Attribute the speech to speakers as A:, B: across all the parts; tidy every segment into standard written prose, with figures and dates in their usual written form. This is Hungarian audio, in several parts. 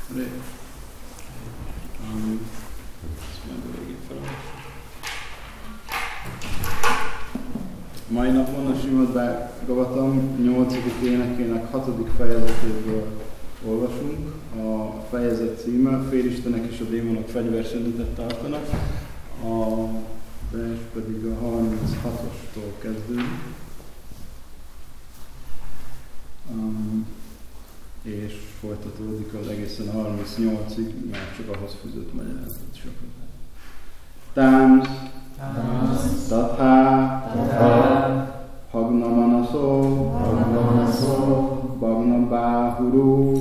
A: Mai napon a Srimad Bhagavatam 8. énekének 6. fejezetéből olvasunk. A fejezet címe Félistenek és a démonok fegyverszünetet tartanak. A vers pedig a 36-ostól kezdődik. És folytatódik az egészen a 38-ig, mert csak ahhoz fűzött magyarázat sokat. Támsz, tatha, hagna manaso, bagna bahuru,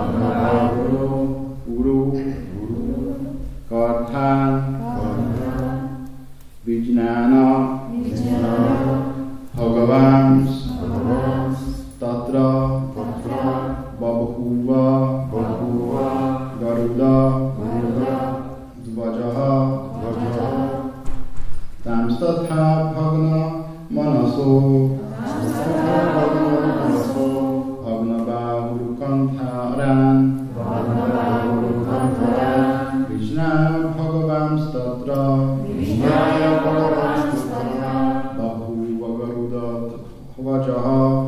A: uru, karthán, vijnana, hagavams, tatra, babhuva, garuda, dvajaha, tamstatha bhagna manaso, bhagna bahuru kantharan, vijnaya bhagavams tatra, babhuva garuda dvajaha,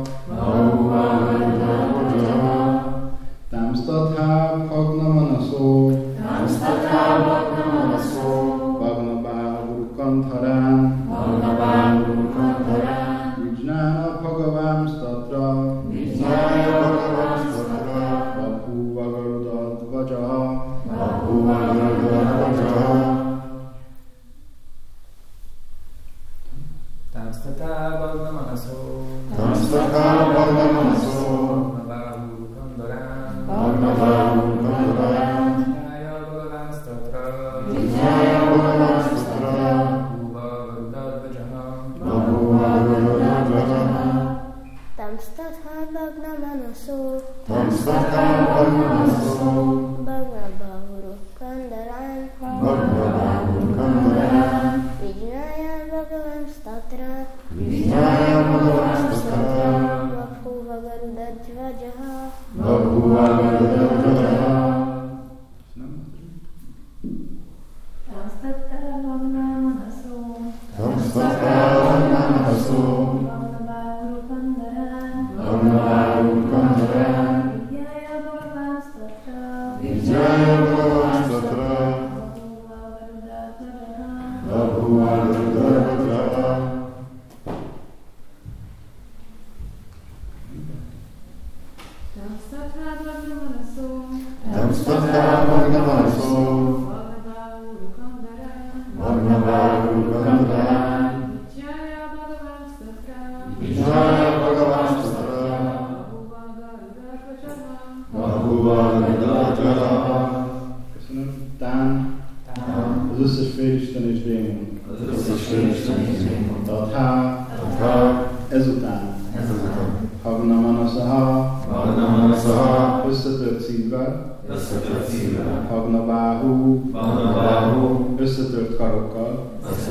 A: tamstatha bhagna manaso, bhagna bahuru kantharan, vijnana bhagavams tatra, babhuva garuda dvajaha.
B: Tamstatha bhagna manaso, bhagna bahuru kantharan, vijnaya bhagavams tatra, babhuva garuda dvajaha.
C: Tamstatha bhagna manaso,
D: Tamstatha bhagna manaso,
C: bhagna bahuru kantharan, vijnaya bhagavams tatra, babhuva garuda dvajaha.
E: Tamstatha bhagna manaso,
D: Tamstatha bhagna manaso,
E: bhagna bahuru kantharan, vijnaya bhagavams tatra,
D: babhuva garuda dvajaha.
E: Tamstatha bhagna manaso,
D: Tamstatha bhagna manaso,
E: bhagna bahuru kantharan,
D: Vijnaya bhagavams tatra, babhuva garuda dvajaha.
A: Köszönöm. Tán. Az összes félisten és démon. Tatha. Ezután. Hagna manasaha. Összetört szívvel. Hagna bahu. Összetört karokkal.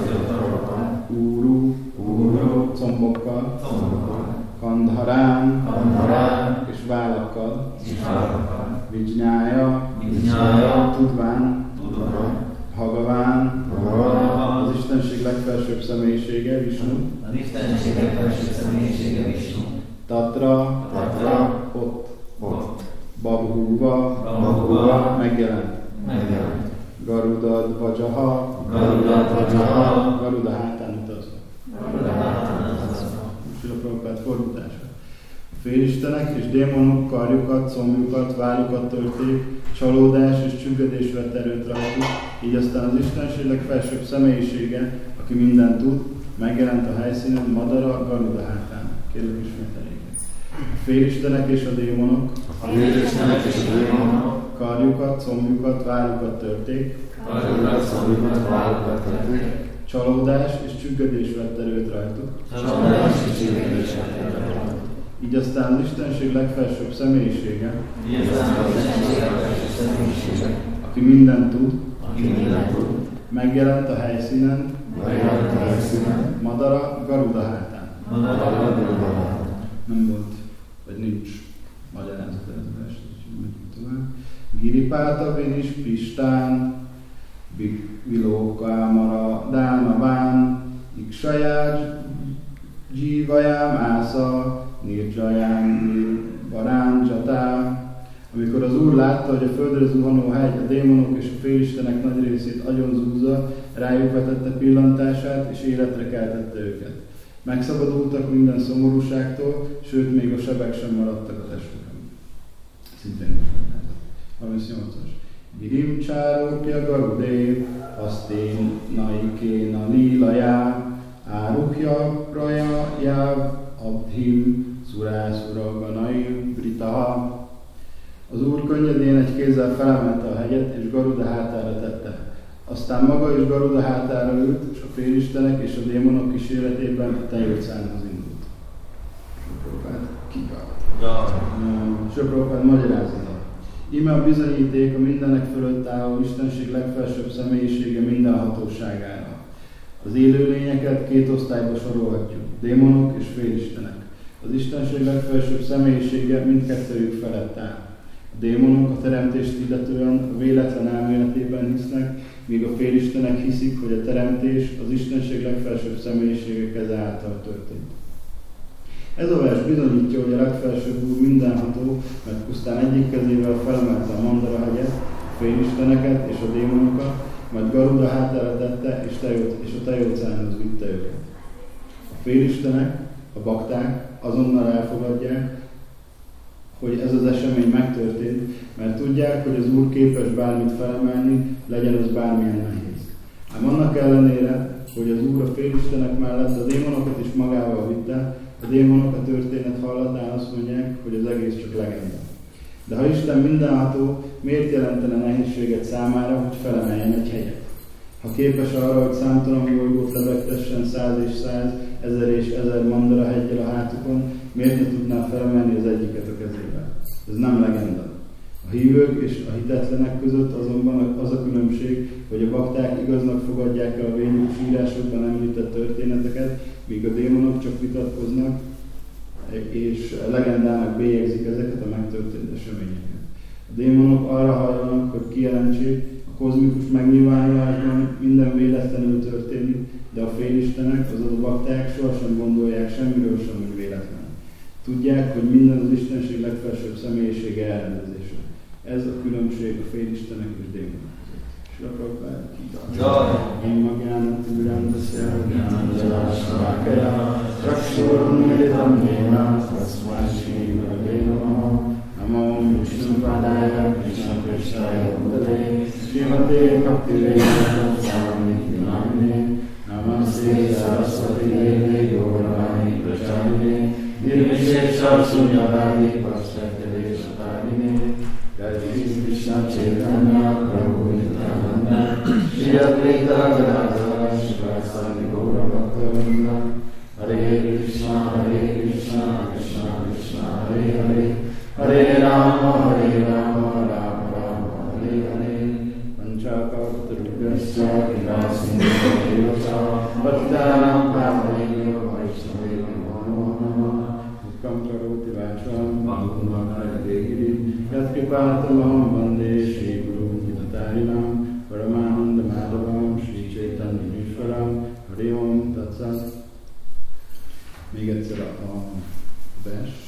A: Uru. Combokkal. Kandharán. És vállakkal. Vijnaya. Tudván. Bhagaván. Az Istenség legfelsőbb személyisége, Vishnu. Tatra. Ott. Babhuva. Megjelent. Garuda dvajaha. Garuda hátán utazva. Srila Prabhupád fordítása. Félistenek és démonok karjukat, combjukat, vállukat törték, csalódás és csüggedés vett erőt rajtuk, így aztán az Istenség legfelsőbb személyisége, aki mindent tud, megjelent a helyszínen Madara Garuda hátán. Kérlek ismételjék. A félistenek és a démonok karjukat, combjukat, vállukat törték, csalódás és csüggedés vett erőt rajtuk. Így aztán az Istenség legfelsőbb személyisége, aki mindent tud, megjelent a helyszínen, Madara Garuda hátán. Nem volt, vagy nincs magyarázat ez a vers, úgyhogy megyünk tovább. Giripáta Vinis Pistán, Vilókámara Dálmaván, Iksajás Jívajám Ásza, Nirjajám Varáncsatá. Amikor az Úr látta, hogy a földre zuhanó hegy, a démonok és a félistenek nagy részét agyonzúzza, rájuk vetette pillantását, és életre keltette őket. Megszabadultak minden szomorúságtól, sőt, még a sebek sem maradtak a testükön. Szintén is megnézett. 38-as. Girim Csárópja Garudé, Asztén Naikéna Lílajá, Árukja Praja Jáv Abdhim Szurászura Ganai Britaha. Az Úr könnyedén egy kézzel felemelte a hegyet, és Garuda hátára tette. Aztán maga is Garuda hátára ült, és a félistenek és a démonok kíséretében a tejóceánhoz indult. Prabhupád magyarázata. Íme a bizonyíték a mindenek fölött álló Istenség legfelsőbb személyisége minden hatóságára. Az élőlényeket két osztályba sorolhatjuk, démonok és félistenek. Az Istenség legfelsőbb személyisége mindkettőjük felett áll. A démonok a teremtést illetően a véletlen elméletében hisznek, míg a félistenek hiszik, hogy a teremtés az Istenség legfelsőbb személyisége keze által történt. Ez a vers bizonyítja, hogy a legfelsőbb Úr mindenható, mert pusztán egyik kezével felemelte a Mandara hegyet, a félisteneket és a démonokat, majd Garuda hátára tette és a tejóceánhoz vitte őket. A félistenek, a bakták azonnal elfogadják, hogy ez az esemény megtörtént, mert tudják, hogy az Úr képes bármit felemelni, legyen az bármilyen nehéz. Ám annak ellenére, hogy az Úr a félistenek mellett a démonokat is magával vitte, a démonok a történet hallatán azt mondják, hogy az egész csak legenda. De ha Isten mindenható, miért jelentene nehézséget számára, hogy felemeljen egy hegyet? Ha képes arra, hogy számtalan bolygót lebegtessen 100 és 100, 1000 és 1000 Mandara heggyel a hátukon, miért ne tudná felemelni az egyiket a kezével? Ez nem legenda. A hívők és a hitetlenek között azonban az a különbség, hogy a bakták igaznak fogadják el a védők írásokban említett történeteket, míg a démonok csak vitatkoznak, és legendának bélyegzik ezeket a megtörtént eseményeket. A démonok arra hajlanak, hogy kijelentsék, a kozmikus megnyilvánulásban minden véletlenül történik, de a félistenek, azaz a bakták sohasem gondolják semmiről sem, hogy véletlen. Tudják, hogy minden az Istenség legfelsőbb személyisége elrendezése. Ez a különbség a félistenek és démonok között. Srapapád, Én magjának ürendeszel, Gándalásvákajá, Raksorun Militam Néna, Taszmásíva Lénama, Namam Vishnupadája, Krishna Kristája Udalé, Srimate Bhaktivedanta Swami Namne, Namaste Saraswati Deve Gauravani Pracharine, Nirvishesha Sunyavadi Parshatave Satarine, Gati Krishna Chaitanya Prabhu Nityananda, Shri Advaita Gadadhara Srivasadi Gaura Bhaktavinda, Hare Krishna, Krishna Krishna, Hare Hare, Hare Rama, Rama Rama, Hare Hare. Panchakarutasya Vilasindevacha, Bhaktanam Pavaneyo Vaishnaveyo Namo Namah, Mukkam Karoti Vacham, Mahunakayadegiri, Yatkipātamaham Vande Shri Guru Nitatarinam, Paramananda Madhavam, Shri Chaitanya Ishwaram, Hare Om Tatsat. Még egyszer a vers.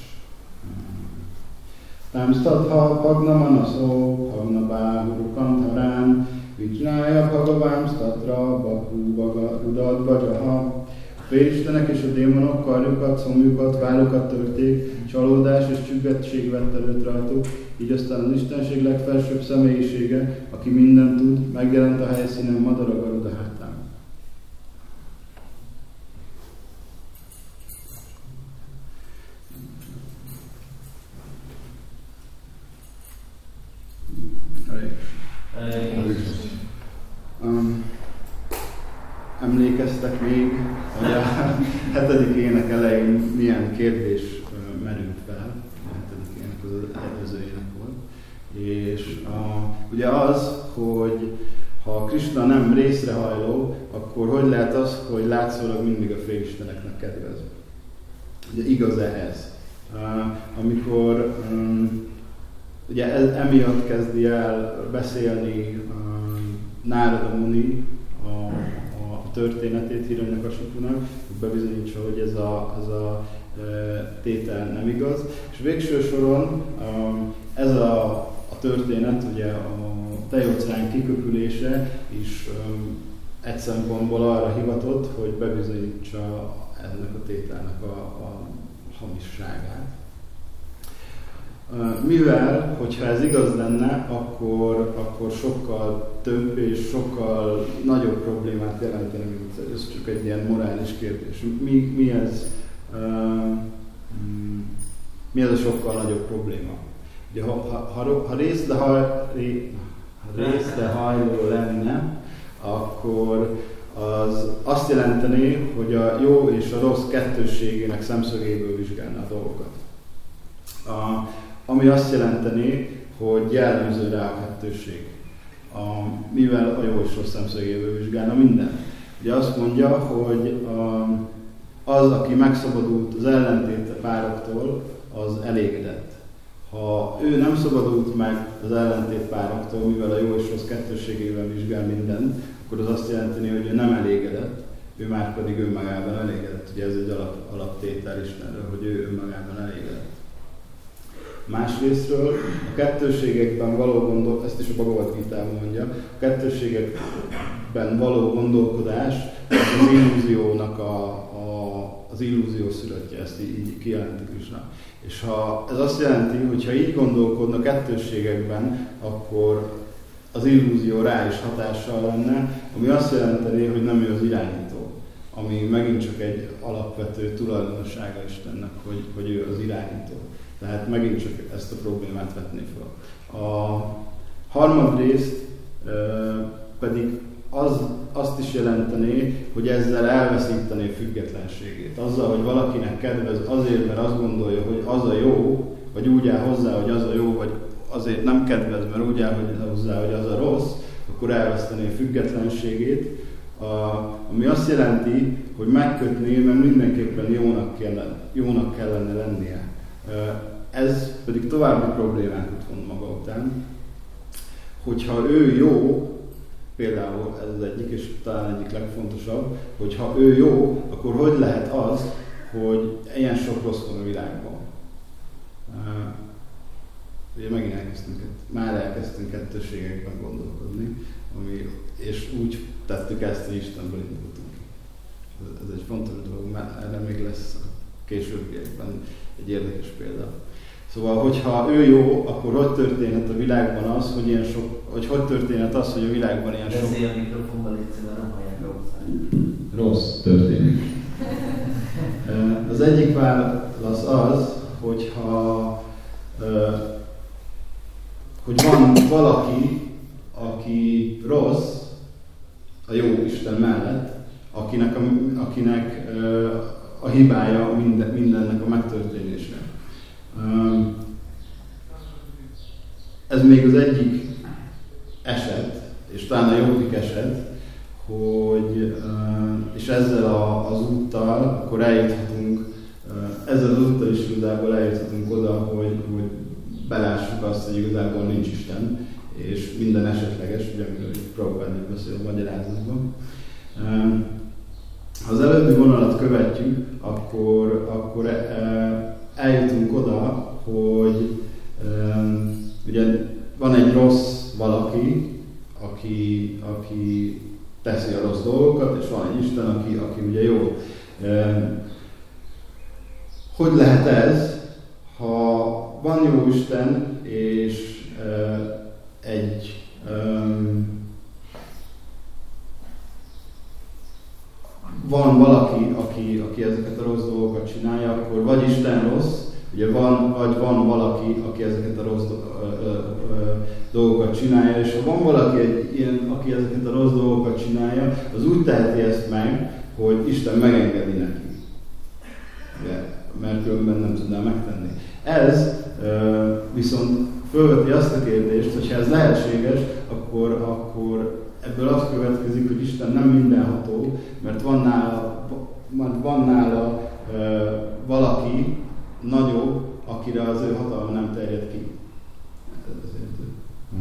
A: Tamstatha Pagnamanaso Pagnabhahuru Kantharán Vijnaya Bhagavám Statra Bahu Udat Bajaha. A félistenek és a démonok karjukat, szomjukat, vállukat törték, csalódás és csüggettség vett előtt rajtuk, így aztán az Istenség legfelsőbb személyisége, aki mindent tud, megjelent a helyszínen Madara Garuda hátán. Emlékeztek még, hogy a 7. ének elején milyen kérdés merült fel, a 7. ének az előző ének volt, és ugye az, hogy ha Krishna nem részrehajló, akkor hogy lehet az, hogy látszólag mindig a félisteneknek kedvez? Ugye igaz ehhez? Amikor ugye emiatt kezdi el beszélni Nárada Muni a történetét Hiranyakasipunak, hogy bebizonyítsa, hogy ez a tétel nem igaz. És végső soron ez a történet, ugye a Tejóceán kiköpülése is egy szempontból arra hivatott, hogy bebizonyítsa ennek a tételnek a hamisságát. Mivel, hogyha ez igaz lenne, akkor sokkal több és sokkal nagyobb problémát jelentene, mint ez csak egy ilyen morális kérdés. Mi ez a sokkal nagyobb probléma? Ugye, ha részrehajló lenne, akkor az azt jelenteni, hogy a jó és a rossz kettősségének szemszögéből vizsgálna a dolgokat. Ami azt jelenteni, hogy jellemző rá a kettősség, mivel a jó és rossz szemszögéből vizsgálna minden. Ugye azt mondja, hogy az, aki megszabadult az ellentét pároktól, az elégedett. Ha ő nem szabadult meg az ellentét pároktól, mivel a jó és rossz kettősségével vizsgál mindent, akkor az azt jelenteni, hogy ő nem elégedett, ő már pedig önmagában elégedett. Ugye ez egy alaptétel Istenről, hogy ő önmagában elégedett. Másrésztről a kettősségekben való ezt is a Bhagavad Gitában mondja, a kettőségekben való gondolkodás az illúziónak az illúzió szülöttje, ezt így kijelenti Krishna. És ez azt jelenti, hogy ha így gondolkodnak kettőségekben, akkor az illúzió rá is hatással lenne, ami azt jelenteni, hogy nem ő az irányító, ami megint csak egy alapvető tulajdonossága Istennek, hogy ő az irányító. Tehát megint csak ezt a problémát vetné fel. A harmadrészt pedig azt is jelentené, hogy ezzel elveszítené függetlenségét. Azzal, hogy valakinek kedvez azért, mert azt gondolja, hogy az a jó, vagy úgy áll hozzá, hogy az a jó, vagy azért nem kedvez, mert úgy áll hozzá, hogy az a rossz, akkor elvesztené függetlenségét, ami azt jelenti, hogy megkötné, mert mindenképpen jónak kellene lennie. Ez pedig további problémákat von maga után, hogyha ő jó, például ez az egyik, és talán egyik legfontosabb, hogy ha ő jó, akkor hogy lehet az, hogy ilyen sok rossz van a világban? Ugye megint elkezdtünk kettőségekben gondolkodni, és úgy tettük ezt, hogy Istenből indultunk. Ez egy fontos dolog, mert erre még lesz a későbbiekben egy érdekes példa. Szóval, hogyha ő jó, akkor hogy történhet a világban az, hogy történhet az, hogy a világban ilyen sok...
F: Beszélj a mikrofonban, légy nem hallják
A: rossz történik. Az egyik válasz az, hogy van valaki, aki rossz a jó Isten mellett, akinek a hibája mindennek a megtörténése. Ez még az egyik eset, és talán a jobbik eset, hogy és ezzel az úttal akkor eljuthatunk, ezzel az úttal is igazából eljuthatunk oda, hogy belássuk azt, hogy igazából nincs Isten, és minden esetleges, ugye amiről Prabhupád beszél a magyarázatban. Ha az előbbi vonalat követjük, akkor eljutunk oda, hogy ugye van egy rossz valaki, aki teszi a rossz dolgokat, és van egy Isten, aki ugye jó. Hogy lehet ez, ha van jó Isten, és van valaki, aki ezeket a rossz dolgokat csinálja, akkor vagy Isten rossz, ugye vagy van valaki, aki ezeket a rossz dolgokat csinálja, és ha van valaki aki ezeket a rossz dolgokat csinálja, az úgy teheti ezt meg, hogy Isten megengedi neki. Ugye, mert különben nem tudná megtenni. Ez viszont fölveti azt a kérdést, hogy ha ez lehetséges, akkor ebből az következik, hogy Isten nem mindenható, mert van nála valaki nagyobb, akire az ő hatalma nem terjed ki. ez értő.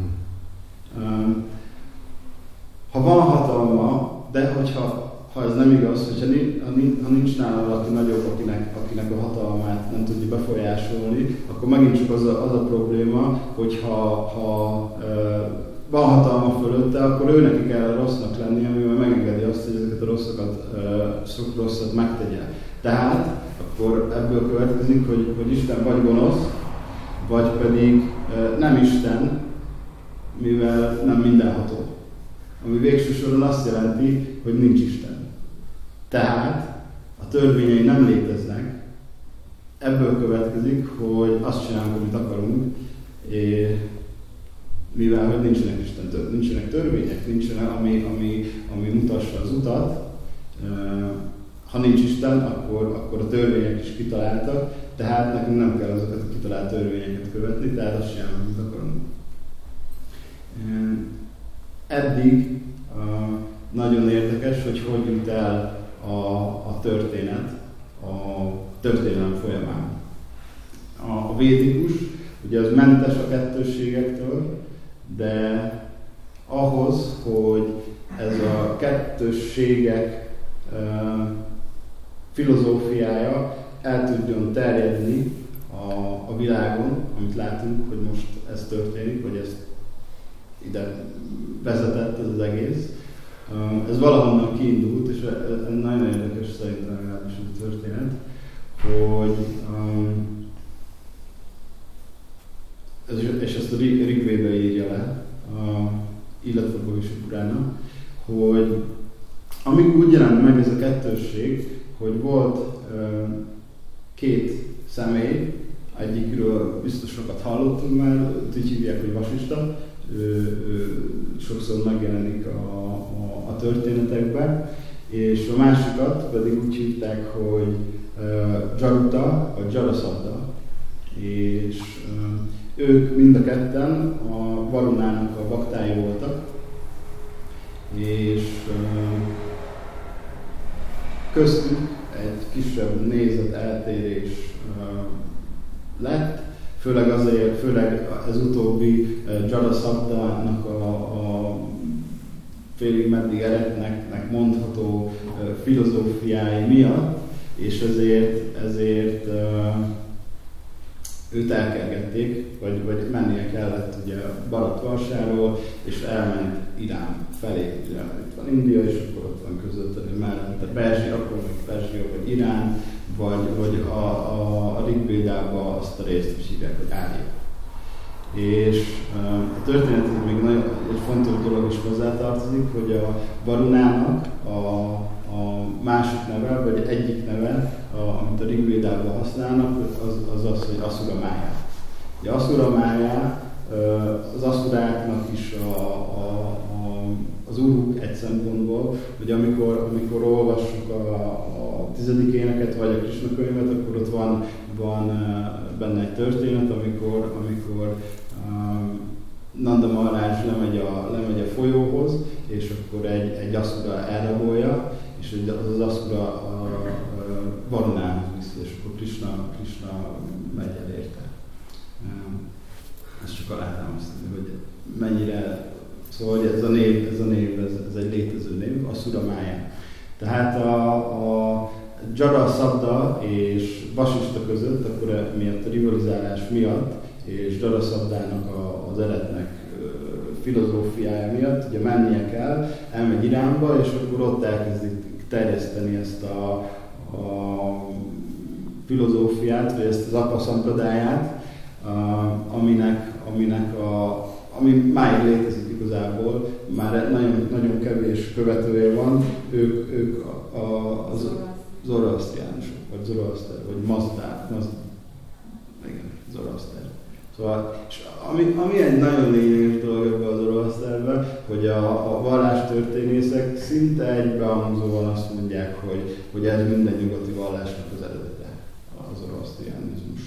A: Ha van hatalma, de ha ez nem igaz, ha nincs nála valaki nagyobb, akinek a hatalmát nem tudja befolyásolni, akkor megint csak az a probléma, hogy ha van hatalma fölötte, akkor ő neki kell rossznak lenni, amivel megengedi azt, hogy ezeket a rosszat megtegye. Tehát akkor ebből következik, hogy Isten vagy gonosz, vagy pedig nem Isten, mivel nem mindenható. Ami végső soron azt jelenti, hogy nincs Isten. Tehát a törvényei nem léteznek, ebből következik, hogy azt csinálunk, amit akarunk, mivel hogy nincsenek törvények, nincsenek, ami mutassa az utat. Ha nincs Isten, akkor a törvények is kitaláltak, tehát nekünk nem kell azokat a kitalált törvényeket követni, tehát azt csinálunk, amit akarunk. Eddig nagyon érdekes, hogy jut el a történet a történelem folyamán. A védikus, ugye az mentes a kettősségektől, de ahhoz, hogy ez a kettősségek filozófiája el tudjon terjedni a világon, amit látunk, hogy most ez történik, hogy ez ide vezetett ez az egész. Ez valahonnan kiindult, és nagyon érdekes szerintem legalábbis a történet, hogy és ezt a Rigvéda írja le, illetve a Bhavishya Purana, hogy amíg úgy jelent meg ez a kettősség, hogy volt két személy, egyikről biztos sokat hallottunk már, úgy hívják, hogy Vasista, sokszor megjelenik a történetekben, és a másikat pedig úgy hívták, hogy Jaruta, a Jarasabda, és ők mind a ketten a Varunának a baktái voltak, és köztük egy kisebb nézeteltérés lett, főleg ez utóbbi Jarasabdának a félig meddig eretnek mondható filozófiái miatt, és ezért őt elkergették, vagy mennie kellett ugye Bharatvarsáról, és elment Irán felé. Ugye, itt van India, és akkor ott van között mellett a Perzsia, akkor még Perzsia vagy Irán, vagy a Rigvédában azt a részt is hívják, hogy Árja. És a történethez még nagyon egy fontos dolog is hozzátartozik, hogy a Varunának a másik neve, vagy egyik neve, amit a Rigvédában használnak, az, hogy Asura Mája. Ugye Asura Mája az aszuráknak is az uruk egy szempontból, hogy amikor olvassuk a 10. éneket, vagy a Krishna könyvet, akkor ott van benne egy történet, amikor Nanda Maharaj lemegy a folyóhoz, és akkor egy aszura elrabolja, és az aszura Varunához viszi, és akkor Krishna megy el érte. Ezt csak alátámasztani, hogy mennyire, szóval ez a név, ez egy létező név, Asura Mája. Tehát a Jarasabda és Vasista között, akkor miatt a rivalizálás miatt, és Jarasabdának az eretnek filozófiája miatt, ugye mennie kell, elmegy Iránba, és akkor ott elkezdik terjeszteni ezt a filozófiát, vagy ezt az apa szampradáját, ami máig létezik igazából, már nagyon, nagyon kevés követője van, ők az zoroasztriánusok, vagy Zoroaszter, vagy Mazdák, igen, Zoroaszter. Szóval, és ami egy nagyon lényeges dolog ebben az Zoroaszterben, hogy a vallástörténészek szinte egybehangzóan azt mondják, hogy ez minden nyugati vallásnak az eredete, az zoroasztriánizmus.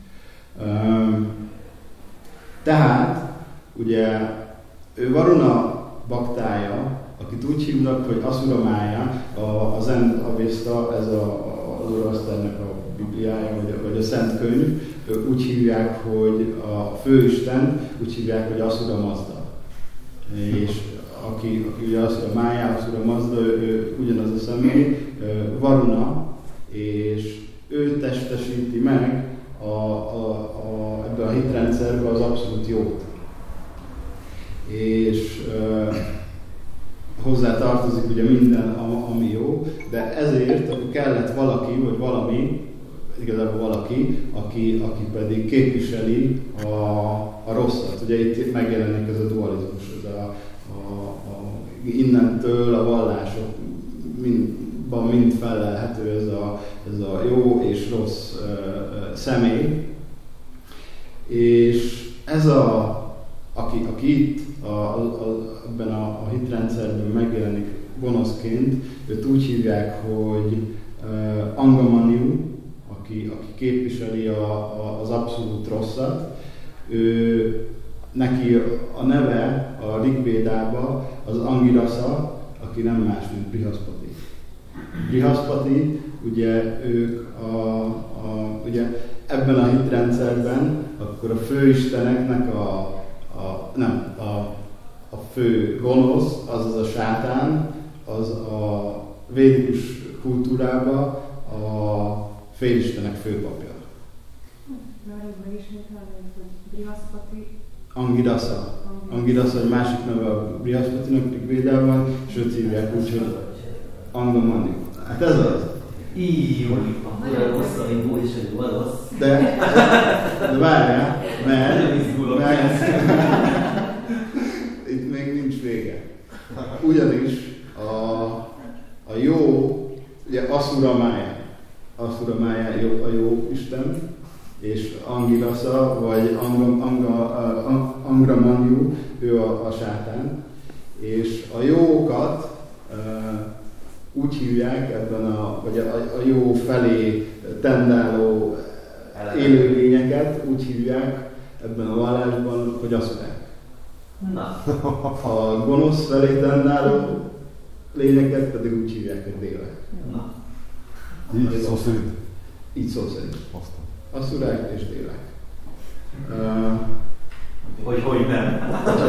A: Tehát, ugye, ő Varuna baktája, akit úgy hívnak, hogy Asura Mája, a Zen Avesta, ez a Zoroaszternek a bibliája, vagy a Szent Könyv, úgy hívják, hogy a főisten, úgy hívják, hogy Asura Mazda. És aki ugye Asura Mája, Asura Mazda, ő ugyanaz a személy, Varuna, és ő testesíti meg ebben a hitrendszerben az abszolút jót. És hozzá tartozik ugye minden, ami jó, de ezért akkor kellett valaki, vagy valami, igazából valaki, aki pedig képviseli a rosszat. Ugye itt megjelenik ez a dualizmus, ez innentől a vallásokban mind fellelhető ez a jó és rossz személy. És ez aki itt ebben a hitrendszerben megjelenik gonoszként, őt úgy hívják, hogy Angamanyu, aki képviseli az abszolút rosszat. Neki a neve a Rigvédában az Angirasa, aki nem más, mint Brihaspati. Brihaspati, ugye ők ugye ebben a hitrendszerben akkor a főisteneknek a fő gonosz, azaz a sátán, az a védikus kultúrában a félistenek főpapja. Angirasa. Angirasa egy másik neve a Brihaspatinak, Rigvédában, és őt hívják úgy, hogy Angamanyu. Hát ez az.
F: Így, olyan rossz, ami jó és egy rossz.
A: De várjál, mert itt még nincs vége. Ugyanis a jó, ugye Asura Mája a jó Isten, és Angirasa, vagy Angamanyu, ő a sátán, és a jókat úgy hívják vagy a jó felé tendáló élőlényeket úgy hívják ebben a vallásban, hogy asszurák.
F: Na.
A: A gonosz felé tendáló lényeket pedig úgy hívják, hogy délek.
F: Na.
D: Így szó szerint?
A: Így szó szerint. Asszurák és délek.
F: Hogy nem.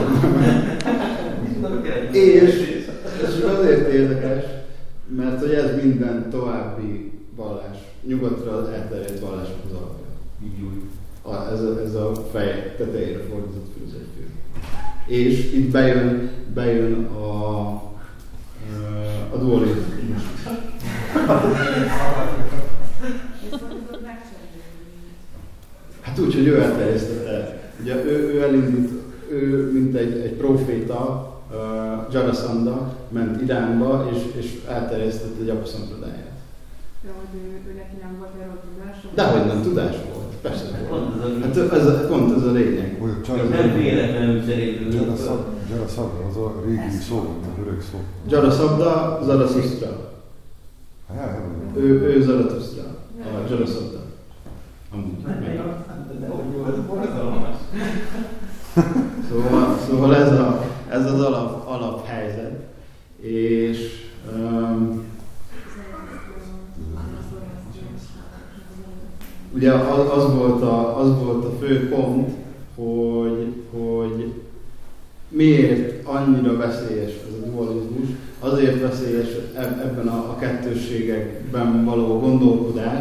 A: És ez azért érdekes, mert hogy ez minden további vallás, nyugatra elterjedt vallásokhoz alapja. Ez a fej tetejére fordított filozófia. És itt bejön a dualizmus. Hát úgy, hogy ő elterjesztette. Ugye ő elindult, ő mint egy proféta, Jarasandha ment Iránba, és elterjesztett egy apuszampradáját.
E: Ja, hogy ő neki nem volt erről tudása?
A: Dehogy nem, tudása volt. Persze volt. Hát pont ez a lényeg.
F: Nem véletlenül cserélő.
D: Jarasandha, az a régi szó, az öreg szó.
A: Jarasandha, Zarathustra. Ő Zarathustra. A Jarasandha. Amúgy. Szóval ez az alaphelyzet, és ugye az volt a fő pont, hogy miért annyira veszélyes ez a dualizmus. Azért veszélyes ebben a kettősségekben való gondolkodás,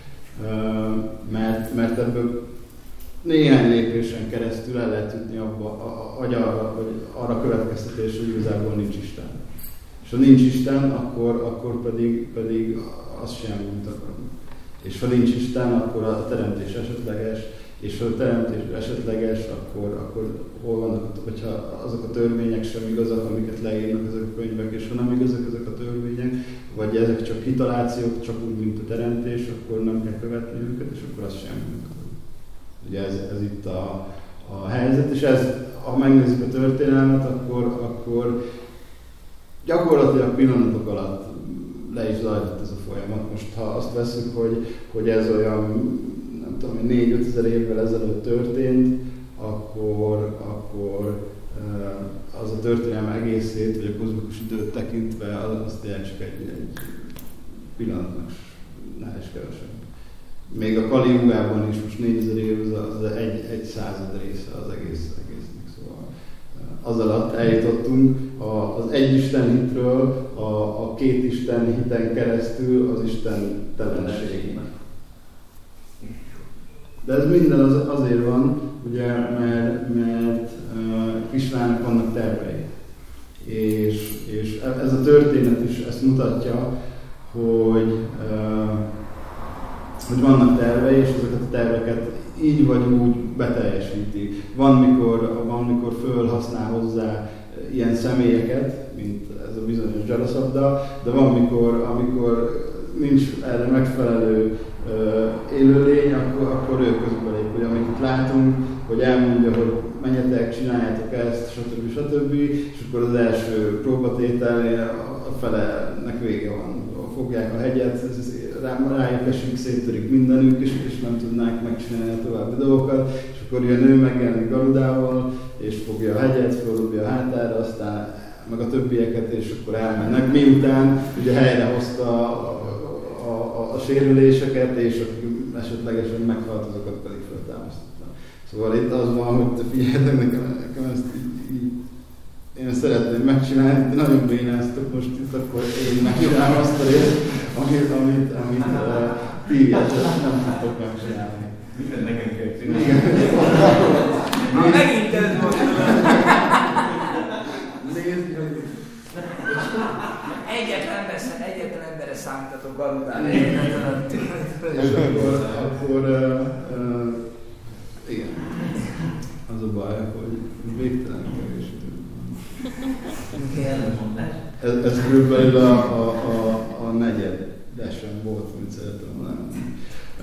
A: mert ebből néhány lépésen keresztül el lehet jutni arra következtetés, hogy igazából nincs Isten. És ha nincs Isten, akkor pedig az sem, mint akarunk. És ha nincs Isten, akkor a teremtés esetleges, és ha a teremtés esetleges, akkor hol vannak, hogyha azok a törvények sem igazak, amiket leírnak ezek a könyvek, és ha nem igazak ezek a törvények, vagy ezek csak kitalációk, csak úgy, mint a teremtés, akkor nem kell követni őket, és akkor az sem működik. Ugye ez itt a helyzet, és ha megnézzük a történelmet, akkor gyakorlatilag pillanatok alatt le is zajlott ez a folyamat. Most ha azt veszük, hogy ez olyan, nem tudom, 4-5 ezer évvel ezelőtt történt, akkor az a történelem egészét, vagy a kozmikus időt tekintve, azt tényleg csak egy pillanatnak nál is kevesebb. még a Kali Jugában is most 4000 év az egy század része az egésznek. Szóval az alatt eljutottunk az egyisten hitről a két Isten hiten keresztül az Isten telenségig. De ez minden azért van, ugye, mert Krisnának vannak tervei. És ez a történet is ezt mutatja, hogy vannak tervei, és ezeket a terveket így vagy úgy beteljesíti. Van, mikor fölhasznál hozzá ilyen személyeket, mint ez a bizonyos Jarasabda, de van, amikor nincs erre megfelelő élőlény, akkor ő közben lép. Ugye, amit látunk, hogy elmondja, hogy menjetek, csináljátok ezt, stb. És akkor az első próbatételnél a felenek vége van. Fogják a hegyet, rájuk esik, széttörik mindenük, és nem tudnák megcsinálni a további dolgokat. És akkor jön ő, megjelenik Garudával, és fogja a hegyet, földobja a hátára, aztán meg a többieket, és akkor elmennek. Miután ugye helyrehozta a sérüléseket, és aki esetlegesen meghalt, azokat pedig feltámasztotta. Szóval itt az van, hogy figyeljetek, nekem ezt így én ezt szeretném megcsinálni, de nagyon bénáztok most itt, akkor én megcsinálom azt a részt, amit ti nem tudtok megcsinálni.
F: Mindent nekem kell csinálni.
A: Igen.
B: Megint ez volt.
A: Nézd, hogy...
B: Egyetlen emberre számítatok Garudára.
A: És akkor igen. Az a baj, hogy végtelen kevés idő. Ez körülbelül a negyedesen volt, amit szeretem lenni.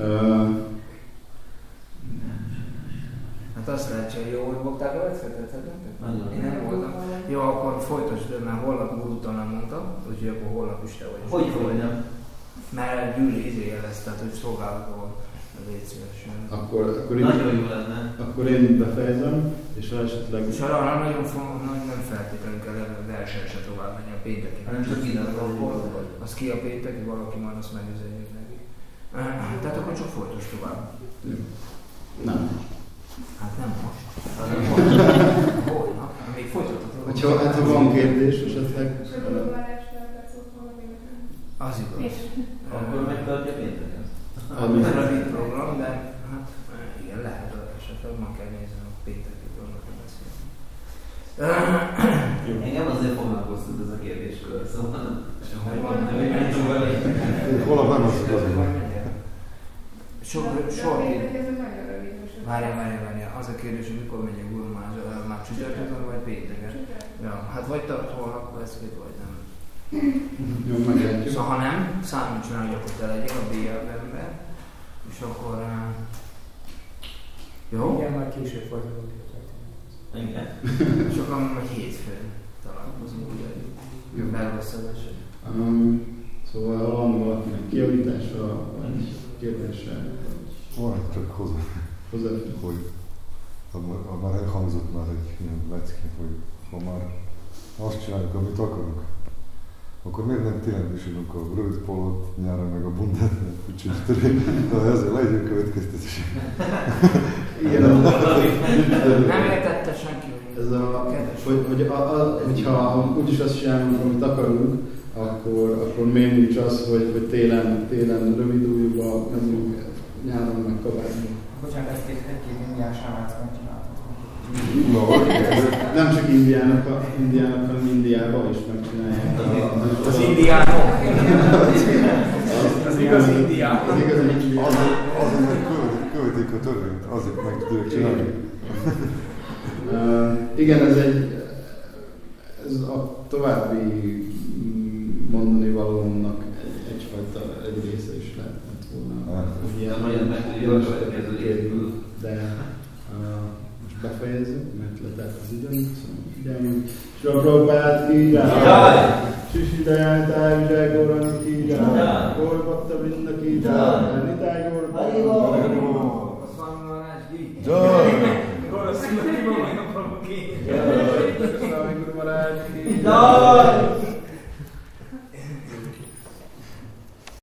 B: Hát azt lehet, hogy jó, hogy fogták a veszketet? Én nem voltam. Jó, akkor folytasd, mert holnap gurútól nem mondtam, úgyhogy akkor holnap is te vagy.
F: Hogy nem?
B: Mert Gyuri izéjelez, tehát hogy szolgálatból légy szívesen.
F: Nagyon jó lenne.
A: Akkor én befejezem, és ha esetleg...
B: És arra nagyon nem feltétlenül kell verseny se tovább menni a pénteki.
F: Nem csak ide
B: az ki a pénteki, valaki majd azt megüzeljük neki. Tehát akkor csak folytos tovább.
A: Nem.
B: Hát nem most. Holnap. Még folytathatok.
A: Hát ha van kérdés esetleg...
B: Az igaz.
F: Akkor megtartja pénteken.
B: Nem rövid program, de hát igen, lehet esetleg ma kell nézni a pénteki programot beszélni.
F: Engem azért foglalkoztat ez a kérdéskör, szóval...
D: Hol a bennaszok azért?
B: Várjál. Az a kérdés, hogy mikor megyek Gurumázsa, már csütörtökön vagy pénteken? Ja, hát vagy tart holnap lesz két, vagy nem.
A: Jó, meglátjuk.
B: Szóval ha nem, számít csinálni, hogy akkor te legyél a BL-ben, és akkor... Jó?
G: Igen, majd később folytatunk.
F: Igen.
B: És akkor majd hétfőn találkozunk, ugye? Jó. Belveszedesen.
A: Szóval ha van valakinek kiavítása, vagy kérdése,
D: Van csak hozzá, hogy már elhangzott már egy ilyen lecke, hogy ha már azt csináljuk, amit akarunk, akkor miért nem ténylegűsülünk a rövid polót nyáron meg a bundát, úgyhogy ezzel legyünk következtetés.
A: Igen,
B: Nem értette senki,
A: ez hogyha úgyis azt csinálunk, amit akarunk, akkor miért nincs az, hogy télen rövid ujjúba megyünk, nyáron meg kabátba.
G: Bocsánat, ezt egy-két indián sávácban csináltatok.
A: Nem csak Indiának, hanem Indiában is megcsinálják.
B: Az indiánok. Az igaz indiánok.
A: Az igaz indiánok.
D: Azért meg követik a törvényt, azért meg tudják csinálni.
A: Igen, ez a további mondani valónak egyfajta egy része is lehetett volna. De most befejezzük, mert letelt az időnk, szóval figyeljünk. Prabhupád ki jár! Sisidajátáj Vijay Gauranga ki jár! Gaurabhakta Vrinda ki jár! Nitáj Gaurabhakta!
B: Az van Maharaj ki!
D: Jaj!
B: Gaurabhakta Prabhu ki!
A: Jaj! Guru Maharaj ki!
F: Jaj!